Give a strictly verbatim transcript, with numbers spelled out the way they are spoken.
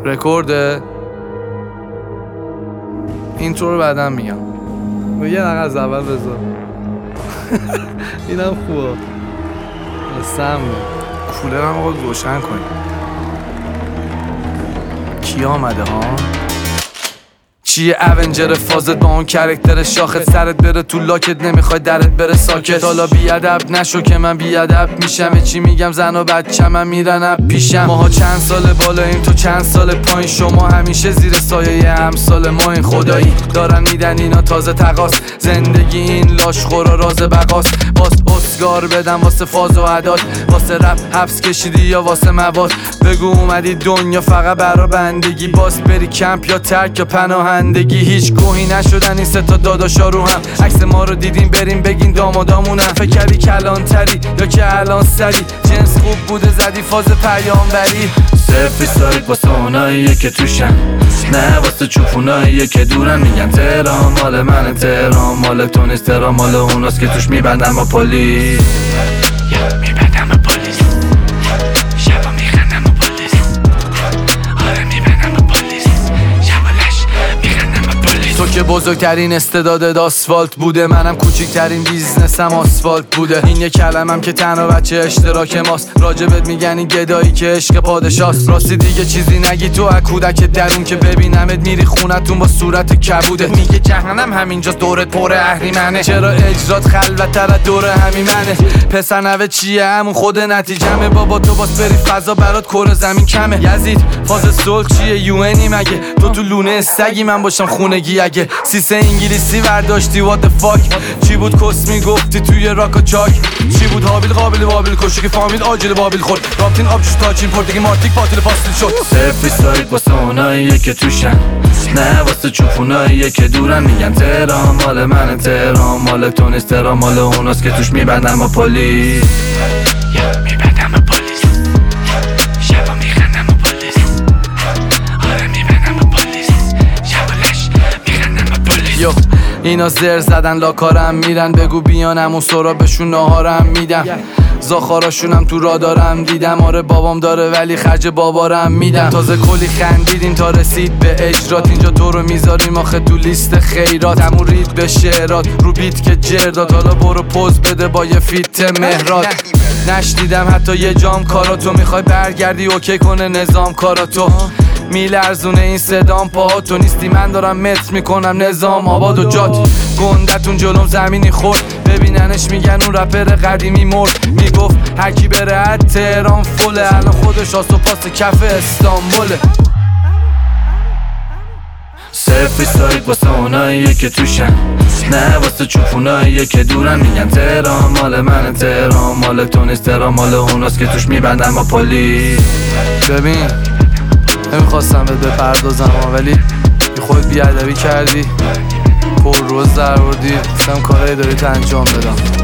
رکورده اینترو رو بعدم میگم و یه دقیقه از اول بذار اینم خوبه سم کولرم رو روشن کنیم. کی آمده ها؟ چیه اونجر فازت با اون کرکتر شاخت سرت بره تو لاکت نمیخوای درت بره ساکت. حالا بیادب نشو که من بیادب میشم. چی میگم زن و بچه من میرن پیشم. ماها چند سال بالاییم تو چند سال پایین. شما همیشه زیر سایه امثال ما این خدایی دارن میدن اینا تازه تقاس. زندگی این لاش خورا راز بقاس. باز اسکار بدم واسه فاز و عداد. واسه رپ حبس کشیدی یا واسه مواد. بگو اومدی دنیا فقط برا بندگی. باز بری کمپ یا ترک یا پناهندگی. هیچ گوهی نشدن این سه تا داداشا رو هم. عکس ما رو دیدین بریم بگین دامادامونم. فکر کردی کلانتری یا که الان سری. جنس خوب بوده زدی فاز پیامبری. صرفی سایت واسه اوناییه که توشن نه واسه چوپوناییه که دورن. میگن تهران مال من تهران مال تو نیست. تهران مال اوناست که توش میبندن با پلیس. میبندن با پلیس. شبا میخندن با پلیس. آره میبندن با پلیس. شبالش میخندن با پلیس. تو که بزرگترین استعدادت آسفالت بوده. منم کوچیکترین بیزنسم آسفالت بوده. این یه کلمم که تنها بچه اشتراک ماست. راجبت میگن این گدایی که عشق پادشاست. راستی دیگه چیزی نگی تو از کودک درون که ببینمت میری خونتون با صورت کبوده. میگه جهنم همینجا دورت پر اهریمنه. چرا اجرات خلوت‌تر از دور همین منه. پسر نوه چیه همون خود نتیجمه. بابا تو باز بری فضا برات کره زمین کمه. یزید فاز سول چیه یوئنی مگه؟ تو تو لونه سگی من باشم خونگی اگه. سیسه انگلیسی برداشتی what the fuck. چی بود کس میگفتی توی راکا چاک. چی بود حابیل قابل بابل کشی که فامیل آجیل بابل خورد. رابطین آبجوش تاچین پردگی مارتیک پاتیل پاستیل شد. صرفی سایت واسه اوناییه که توشن نه واسه چوپوناییه که دورن. میگن تهران مال من تهران مال تو نیست. تهران مال اوناست که توش میبندن با پلیس. میبندن با پلیس. شبا میخندن با پلیس. آره میبندن با پلیس. شبالش میخندن با پلیس. یو اینا زر زدن لاکارم میرن. بگو بیانم اون سرابشون ناهارم میدم. زاخاراشونم تو را دارم دیدم. آره بابام داره ولی خرج بابارم میدم. تازه کلی خندیدیم تا رسید به اجرات. اینجا تو رو میذاریم آخه تو لیست خیرات. همون رید به شعرات رو بیت که جردات. حالا برو پوز بده با یه فیت مهرات. نشنیدم حتی یه جام کاراتو. میخوای برگردی اوکی کنه نظام کاراتو. میلرزونه این صدام پاهاتو. نیستی من دارم متر میکنم نظام آباد و جات. گندتون جلوم زمینی خورد. ببیننش میگن اون رپر قدیمی مرد. میگفت هرکی بره از تهران فله. الان خودش آس و پاس کف استانبوله. صرفی سایت واسه اوناییه که توشن نه واسه چوپوناییه که دورن. میگن تهران مال من تهران مال تو نیست. تهران مال اوناست که توش میبندن با پلیس. ببین نمیخواستم بهت بپردازم ولی بی خود بیادبی کردی. پر روز در بردی. گفتم کارایی داری تا انجام بدم.